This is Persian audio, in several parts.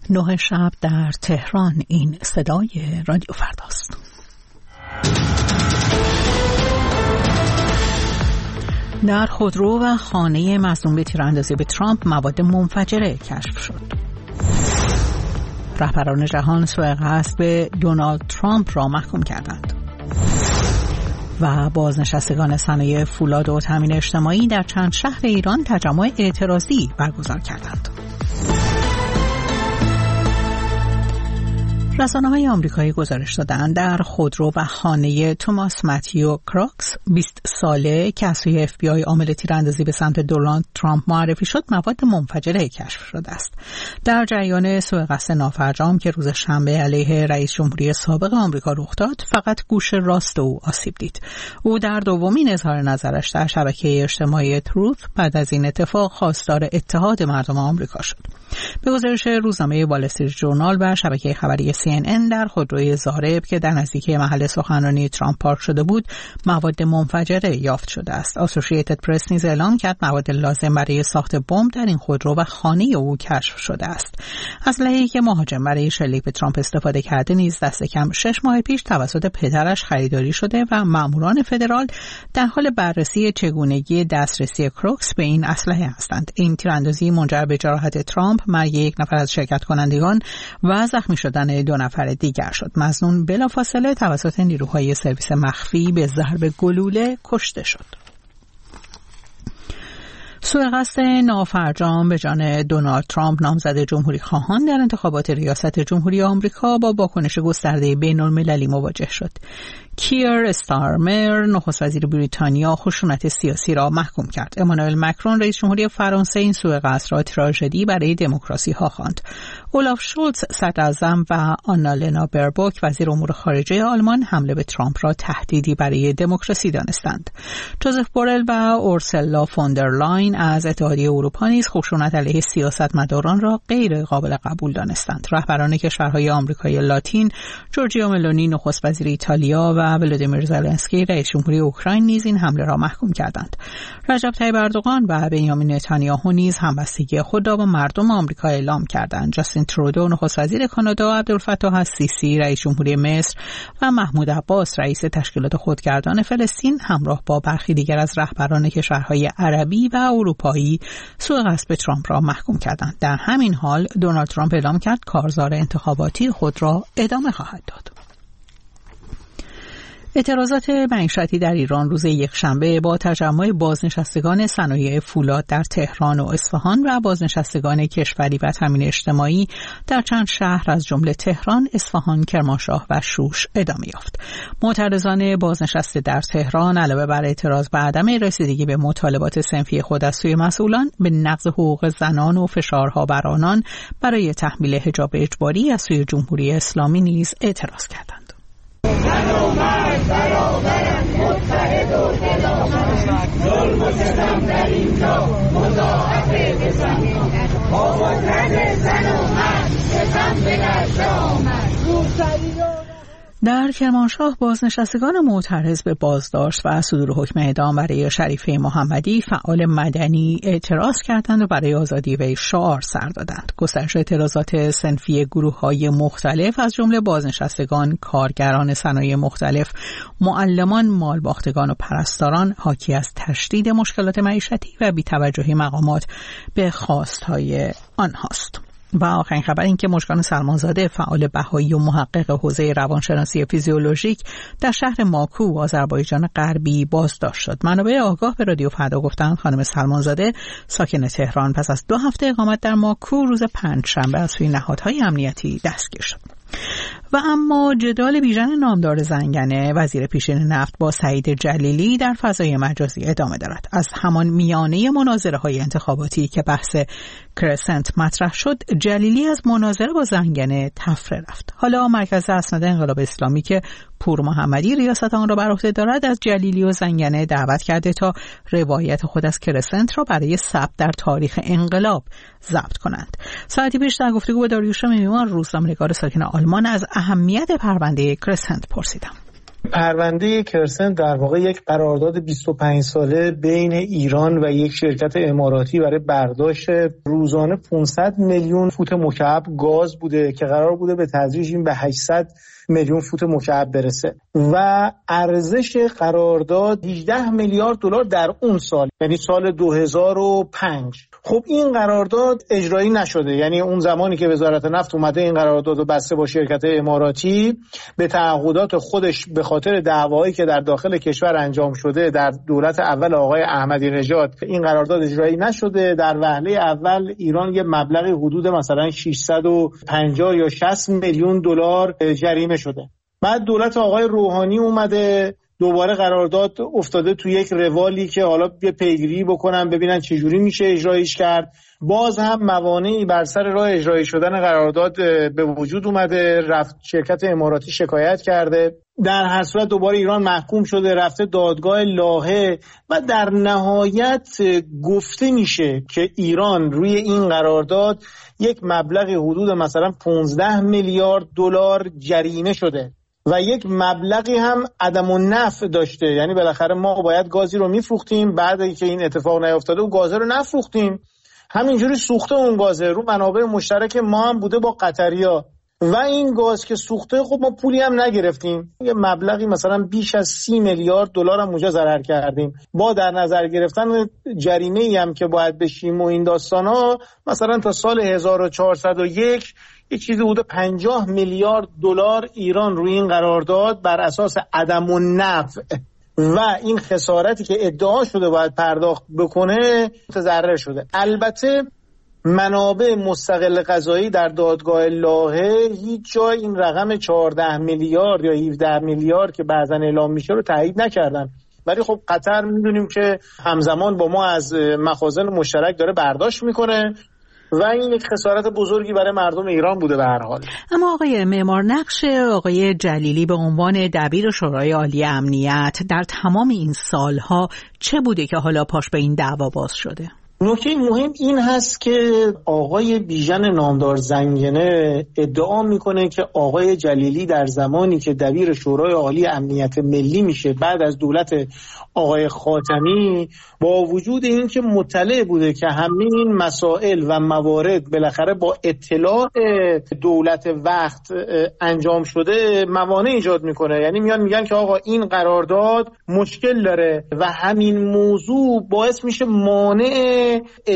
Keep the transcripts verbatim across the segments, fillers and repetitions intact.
نه شب در تهران. این صدای رادیو فرداست. در خودرو و خانه مظنون به تیراندازی به ترامپ مواد منفجره کشف شد. رهبران جهان سوء قصد به دونالد ترامپ را محکوم کردند. و بازنشستگان صنایع فولاد و تامین اجتماعی در چند شهر ایران تجمع اعتراضی برگزار کردند. رسانه‌های آمریکایی گزارش دادند در خودرو و خانه توماس متیو کراکس بیست ساله که از سوی اف بی آی عامل تیراندازی به سمت دونالد ترامپ معرفی شد مواد منفجره کشف شده است. در جریان سوء قصد نافرجام که روز شنبه علیه رئیس جمهوری سابق آمریکا رخ داد، فقط گوش راست او آسیب دید. او در دومین اظهار نظرش در شبکه اجتماعی تروث بعد از این اتفاق خواستار اتحاد مردم آمریکا شد. به گزارش روزنامه وال استریت ژورنال و شبکه خبری سی ان ان، در خودروی زارب که در نزدیکی محل سخنرانی ترامپ پارک شده بود مواد منفجره یافت شده است. اسوسییتد پرس نیز اعلام کرد مواد لازم برای ساخت بمب در این خودرو و خانه او کشف شده است. اسلحه‌ای که مهاجم برای شلیک به ترامپ استفاده کرده نیز دست کم شش ماه پیش توسط پدرش خریداری شده و ماموران فدرال در حال بررسی چگونگی دسترسی کراکس به این اسلحه هستند. این تیراندازی منجر به جراحت ترامپ، مرگ یک نفر از شرکت کنندگان و زخمی شدن دو نفر دیگر شد. مظنون بلافاصله توسط نیروهای سرویس مخفی به ضرب گلوله کشته شد. سوء قصد نافرجام به جان دونالد ترامپ نامزد جمهوری خواهان در انتخابات ریاست جمهوری آمریکا با واکنش گسترده بین‌المللی مواجه شد. کیر استارمر نخست وزیر بریتانیا خشونت سیاسی را محکوم کرد. امانوئل مکرون رئیس جمهوری فرانسه این سوء قصد را تراژدی برای دموکراسی ها خواند. اولاف شولتز صدراعظم و آنالنا بربوک وزیر امور خارجه آلمان حمله به ترامپ را تهدیدی برای دموکراسی دانستند. جوزف بورل و اورسلا فوندر لاین از اتحادیه اروپا نیز خشونت علیه سیاستمداران را غیر قابل قبول دانستند. رهبران کشورهای آمریکای لاتین، جورجیا ملونی نخست وزیر ایتالیا و ولادیمیر زلنسکی رئیس جمهوری اوکراین نیز این حمله را محکوم کردند. رجب طیب اردوغان و بنیامین نتانیاهو نیز همبستگی خود را با مردم آمریکا اعلام کردند. جاستین ترودو نخست وزیر کانادا، عبدالفتاح السیسی رئیس جمهوری مصر و محمود عباس رئیس تشکیلات خودگردان فلسطین همراه با برخی دیگر از رهبران کشورهای عربی و اروپایی سوء قصد به ترامپ را محکوم کردند. در همین حال دونالد ترامپ اعلام کرد کارزار انتخاباتی خود را ادامه خواهد داد. اعتراضات معیشتی در ایران روز یکشنبه با تجمع بازنشستگان صنایع فولاد در تهران و اصفهان و بازنشستگان کشوری و تامین اجتماعی در چند شهر از جمله تهران، اصفهان، کرمانشاه و شوش ادامه یافت. معترضان بازنشسته در تهران علاوه بر اعتراض به عدم رسیدگی به مطالبات صنفی خود از سوی مسئولان، به نقض حقوق زنان و فشارها بر آنان برای تحمیل حجاب اجباری از سوی جمهوری اسلامی نیز اعتراض کردند. زن و مرد برابرند، متحد و دلآمد، ظلم و ستم در اینجا مضاعف بزن، آواز رد زن و مرد ستم به نشر آمد. در کرمانشاه بازنشستگان معترض به بازداشت و صدور حکم اعدام برای شریفه محمدی فعال مدنی اعتراض کردند و برای آزادی وی شعار سر دادند. گسترش اعتراضات صنفی گروه‌های مختلف از جمله بازنشستگان، کارگران صنایع مختلف، معلمان، مالباختگان و پرستاران حاکی از تشدید مشکلات معیشتی و بی‌توجهی مقامات به خواست‌های آنهاست. و آخرین خبر این که مژگان سلمانزاده فعال بهایی و محقق حوزه روانشناسی فیزیولوژیک در شهر ماکو آذربایجان غربی بازداشت شد. منابع آگاه به رادیو فردا گفتند خانم سلمانزاده ساکن تهران پس از دو هفته اقامت در ماکو روز پنجشنبه از سوی نهادهای امنیتی دستگیر شد. و اما جدال بیژن نامدار زنگنه وزیر پیشین نفت با سعید جلیلی در فضای مجازی ادامه دارد. از همان میانه مناظره های انتخاباتی که بحث کرسنت مطرح شد، جلیلی از مناظره با زنگنه تفره رفت. حالا مرکز اسناد انقلاب اسلامی که پور محمدی ریاست آن را بر عهده دارد از جلیلی و زنگنه دعوت کرده تا روایت خود از کرسنت را برای ثبت در تاریخ انقلاب ضبط کنند. ساعتی پیش در گفتگو با داریوش میمیان روزنامه‌نگار ساکن آلمان از اهمیت پرونده کرسنت پرسیدم. پرونده کرسنت در واقع یک قرارداد بیست و پنج ساله بین ایران و یک شرکت اماراتی برای برداشت روزانه پانصد میلیون فوت مکعب گاز بوده که قرار بوده به تدریج این به هشتصد میلیون فوت مکعب برسه و ارزش قرارداد هجده میلیارد دلار در اون سال، یعنی سال دو هزار و پنج. خب این قرارداد اجرایی نشده، یعنی اون زمانی که وزارت نفت اومده این قرارداد رو بسته با شرکت اماراتی، به تعهدات خودش به خاطر دعوایی که در داخل کشور انجام شده در دولت اول آقای احمدی نژاد این قرارداد اجرایی نشده. در وهله اول ایران یه مبلغی حدود مثلا ششصد و پنجاه یا شصت میلیون دلار جریمه شده. بعد دولت آقای روحانی اومده دوباره قرارداد افتاده توی یک روالی که حالا یه پیگیری بکنن ببینن چجوری میشه اجرایش کرد. باز هم موانعی بر سر راه اجرایی شدن قرارداد به وجود اومده، رفت شرکت اماراتی شکایت کرده، در هر صورت دوباره ایران محکوم شده، رفته دادگاه لاهه و در نهایت گفته میشه که ایران روی این قرارداد یک مبلغ حدود مثلا پانزده میلیارد دلار جریمه شده و یک مبلغی هم عدم النفع داشته، یعنی بالاخره ما باید گازی رو میفروختیم، بعد اینکه این اتفاق نیفتاده و گاز رو نفروختیم، همینجوری سوخته اون گازه رو منابع مشترک ما هم بوده با قطریا و این گاز که سوخته خب ما پولی هم نگرفتیم، یه مبلغی مثلا بیش از سی میلیارد دلار هم اونجا ضرر کردیم. با در نظر گرفتن جریمه‌ای هم که باید بشیم و این داستانا، مثلا تا سال هزار و چهارصد و یک یه چیزی بوده پنجاه میلیارد دلار ایران روی این قرارداد بر اساس عدم النفع و این خسارتی که ادعا شده باید پرداخت بکنه متضرر شده. البته منابع مستقل قضایی در دادگاه لاهه هیچ جای این رقم چهارده میلیارد یا هفده میلیارد که بعضا اعلام میشه رو تایید نکردن، ولی خب قطر میدونیم که همزمان با ما از مخازن مشترک داره برداشت میکنه و این یک خسارت بزرگی برای مردم ایران بوده به هر حال. اما آقای معمار، نقش آقای جلیلی به عنوان دبیر شورای عالی امنیت در تمام این سالها چه بوده که حالا پاش به این دعوا باز شده؟ نکته مهم این هست که آقای بیژن نامدار زنگنه ادعا میکنه که آقای جلیلی در زمانی که دبیر شورای عالی امنیت ملی میشه بعد از دولت آقای خاتمی، با وجود این که مطلع بوده که همه این مسائل و موارد بالاخره با اطلاع دولت وقت انجام شده موانع ایجاد میکنه، یعنی میان میگن که آقا این قرارداد مشکل داره و همین موضوع باعث میشه مانع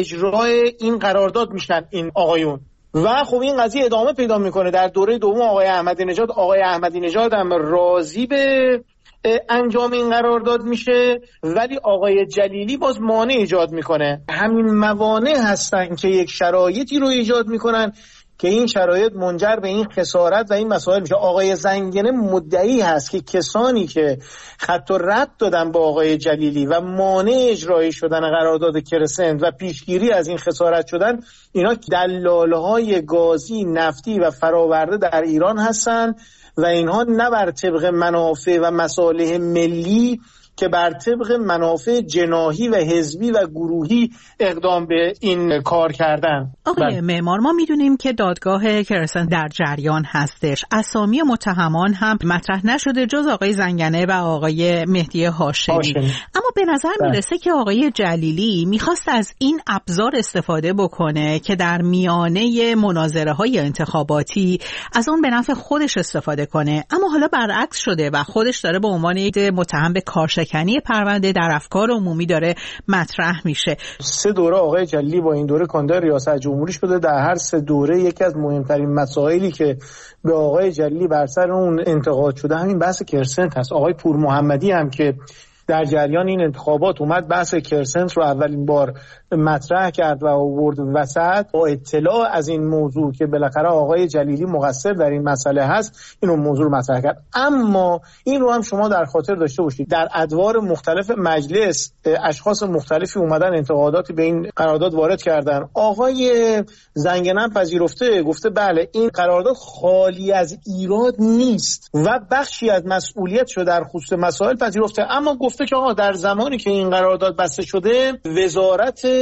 اجرای این قرارداد میشن این آقایون و خب این قضیه ادامه پیدا میکنه. در دوره دوم آقای احمدی نژاد آقای احمدی نژاد هم راضی به انجام این قرارداد میشه، ولی آقای جلیلی باز مانع ایجاد میکنه. همین موانع هستن که یک شرایطی رو ایجاد میکنن که این شرایط منجر به این خسارت و این مسائل میشه. آقای زنگنه مدعی هست که کسانی که خط و رد دادن با آقای جلیلی و مانع اجرایی شدن قرارداد کرسنت و پیشگیری از این خسارت شدن، اینا دلالهای گازی، نفتی و فراورده در ایران هستن و اینها نه بر طبق منافع و مصالح ملی که بر طبق منافع جناحی و حزبی و گروهی اقدام به این کار کردن. آقای معمار، ما میدونیم که دادگاه کرسنت در جریان هستش، اسامی متهمان هم مطرح نشده جز آقای زنگنه و آقای مهدی هاشمی. هاشمی. اما به نظر میرسه که آقای جلیلی میخواست از این ابزار استفاده بکنه که در میانه مناظره های انتخاباتی از اون به نفع خودش استفاده کنه، اما حالا برعکس شده و خودش داره به عنوان متهم به کارشکنی پرونده در افکار عمومی داره مطرح میشه. سه دوره آقای جلیلی با این دوره کاندید ریاست جمهوری شده. در هر سه دوره یکی از مهمترین مسائلی که به آقای جلیلی بر سر اون انتقاد شده همین بحث کرسنت هست. آقای پور محمدی هم که در جریان این انتخابات اومد بحث کرسنت رو اولین بار مطرح کرد و آورد وسط، با اطلاع از این موضوع که بالاخره آقای جلیلی مقصر در این مسئله هست اینو موضوع رو مطرح کرد. اما این رو هم شما در خاطر داشته باشید در ادوار مختلف مجلس اشخاص مختلفی اومدن انتقاداتی به این قرارداد وارد کردن. آقای زنگنه پذیرفته، گفته بله این قرارداد خالی از ایراد نیست و بخشی از مسئولیتش رو در خصوص مسائل پذیرفته، اما گفته که آقا در زمانی که این قرارداد بسته شده وزارت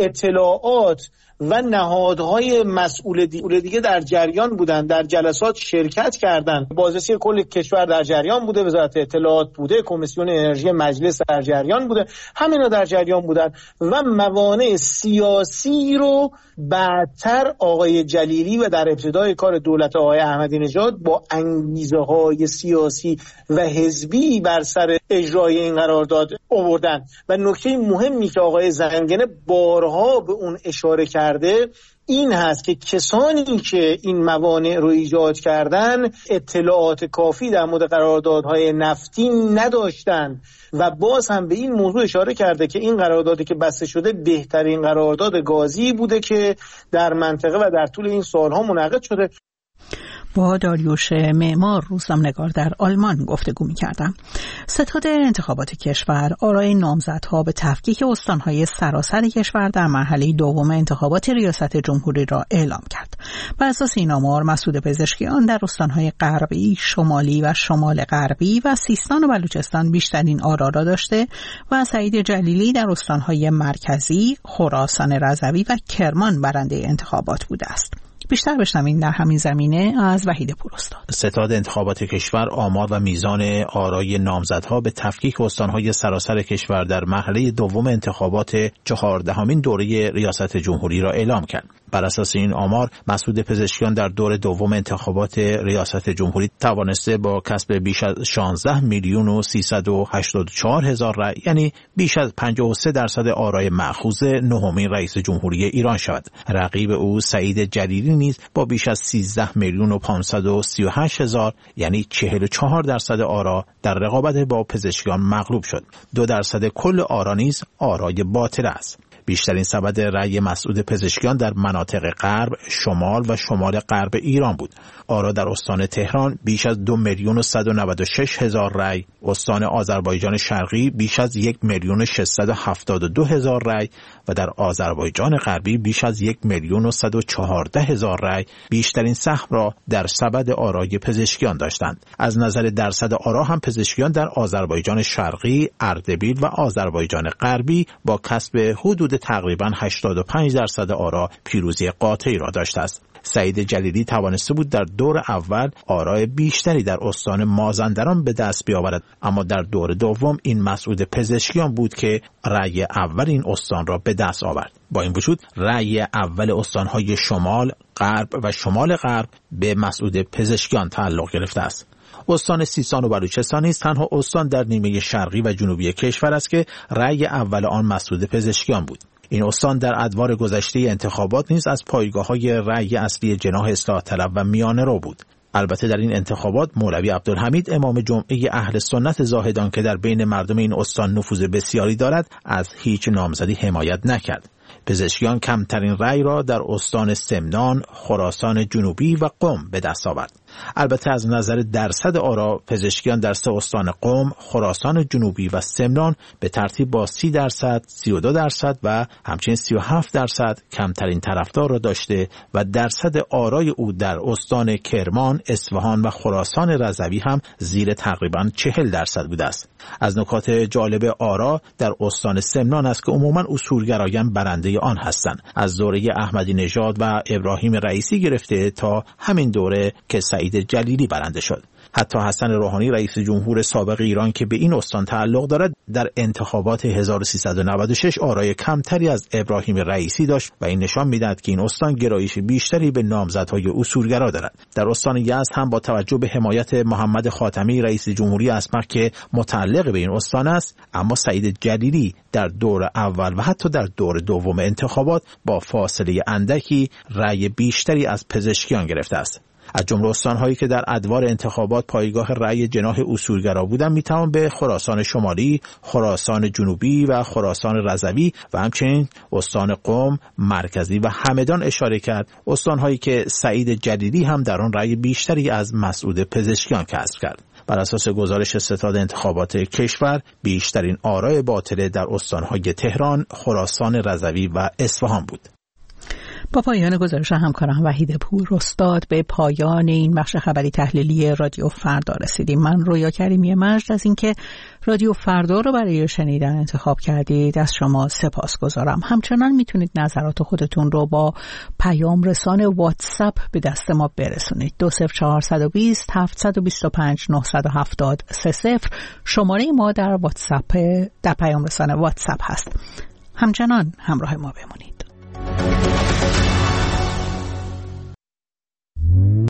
اطلاعات و نهادهای مسئول دیگه در جریان بودن، در جلسات شرکت کردن. بازرسی کل کشور در جریان بوده، وزارت اطلاعات بوده، کمیسیون انرژی مجلس در جریان بوده، همینا در جریان بودن و موانع سیاسی رو بعدتر آقای جلیلی و در ابتدای کار دولت آقای احمدی نژاد با انگیزه های سیاسی و حزبی بر سر اجرای این قرارداد آوردن. و نکته مهمی که آقای زنگنه بارها به اون اشاره کرده این هست که کسانی که این موانع رو ایجاد کردن اطلاعات کافی در مورد قراردادهای نفتی نداشتند و باز هم به این موضوع اشاره کرده که این قراردادی که بسته شده بهترین قرارداد گازی بوده که در منطقه و در طول این سالها منعقد شده. با داریوش معمار، روزنامه‌نگار در آلمان گفتگو می‌کردم. ستاد انتخابات کشور آرای نامزدها به تفکیک استان‌های سراسر کشور در مرحله دوم انتخابات ریاست جمهوری را اعلام کرد. بر اساس این آمار مسعود پزشکیان در استان‌های غربی، شمالی و شمال غربی و سیستان و بلوچستان بیشترین آرا را داشته و سعید جلیلی در استان‌های مرکزی، خراسان رضوی و کرمان برنده انتخابات بوده است. بیشتر بشنوین در همین زمینه از وحید پوراستاد. ستاد انتخابات کشور آمار و میزان آرای نامزدها به تفکیک استان‌های سراسر کشور در مرحله دوم انتخابات چهاردهمین دوره ریاست جمهوری را اعلام کرد. بر اساس این آمار مسعود پزشکیان در دور دوم انتخابات ریاست جمهوری توانسته با کسب بیش از شانزده میلیون و سیصد و هشتاد و چهار هزار رأی، یعنی بیش از پنجاه و سه درصد آرای مأخوذ نهمین رئیس جمهوری ایران شود. رقیب او سعید جلیلی نیز با بیش از سیزده میلیون و پانصد و سی و هشت هزار، یعنی چهل و چهار درصد آرا در رقابت با پزشکیان مغلوب شد. دو درصد کل آرا نیز آرای باطل است. بیشترین سبد رأی مسعود پزشکیان در مناطق غرب، شمال و شمال غرب ایران بود. آرا در استان تهران بیش از دو میلیون و صد و نود و شش هزار رأی، استان آذربایجان شرقی بیش از یک میلیون و ششصد و هفتاد و دو هزار رأی و در آذربایجان غربی بیش از یک میلیون و صد و چهارده هزار رأی بیشترین سهم را در سبد آرای پزشکیان داشتند. از نظر درصد آرا هم پزشکیان در آذربایجان شرقی، اردبیل و آذربایجان غربی با کسب حدود تقریباً هشتاد و پنج درصد آرا پیروزی قاطعی را داشته است. سعید جلیلی توانسته بود در دور اول آرای بیشتری در استان مازندران به دست بیاورد، اما در دور دوم این مسعود پزشکیان بود که رأی اول این استان را به دست آورد. با این وجود رأی اول استان‌های شمال، غرب و شمال غرب به مسعود پزشکیان تعلق گرفته است. استان سیستان و بلوچستان نیز تنها استان در نیمه شرقی و جنوبی کشور است که رأی اول آن مسعود پزشکیان بود. این استان در ادوار گذشته انتخابات نیز از پایگاه‌های رأی اصلی جناح اصلاح طلب و میانه رو بود. البته در این انتخابات مولوی عبدالحمید امام جمعه اهل سنت زاهدان که در بین مردم این استان نفوذ بسیاری دارد از هیچ نامزدی حمایت نکرد. پزشکیان کمترین رأی را در استان سمنان، خراسان جنوبی و قم به دست آورد. البته از نظر درصد آرا پزشکیان در سه استان قم، خراسان جنوبی و سمنان به ترتیب با سی درصد، سی و دو درصد و همچنین سی و هفت درصد کمترین طرفدار را داشته و درصد آرای او در استان کرمان، اصفهان و خراسان رضوی هم زیر تقریباً چهل درصد بوده است. از نکات جالب آرا در استان سمنان است که عموماً اصولگرایان برنده آن هستند. از دوره احمدی نژاد و ابراهیم رئیسی گرفته تا همین دوره که سعید جلیلی برنده شد. حتی حسن روحانی رئیس جمهور سابق ایران که به این استان تعلق دارد در انتخابات هزار و سیصد و نود و شش آرای کمتری از ابراهیم رئیسی داشت و این نشان می‌دهد که این استان گرایش بیشتری به نامزدهای اصولگرا دارد. در استان یزد هم با توجه به حمایت محمد خاتمی رئیس جمهوری اسمق که متعلق به این استان است، اما سعید جلیلی در دور اول و حتی در دور دوم انتخابات با فاصله اندکی رأی بیشتری از پزشکیان گرفته است. از جمله استان‌هایی که در ادوار انتخابات پایگاه رأی جناح اصولگرا بودند میتوان به خراسان شمالی، خراسان جنوبی و خراسان رضوی و همچنین استان قم، مرکزی و همدان اشاره کرد، استان‌هایی که سعید جلیلی هم در آن رأی بیشتری از مسعود پزشکیان کسب کرد. بر اساس گزارش ستاد انتخابات کشور بیشترین آرای باطل در استان‌های تهران، خراسان رضوی و اصفهان بود. با پایان گزارش همکارم وحید پور استاد به پایان این بخش خبری تحلیلی رادیو فردا رسیدیم. من رویا کریمی مجد از اینکه رادیو فردا رو برای شنیدن انتخاب کردید از شما سپاسگزارم. همچنان میتونید نظرات خودتون رو با پیام رسان واتساپ به دست ما برسونید. دو صفر چهارصد و بیست هفتصد و بیست و پنج نهصد و هفتاد سه صفر شماره ما در واتساپ در پیام رسان واتساپ هست. همچنان همراه ما بمونید.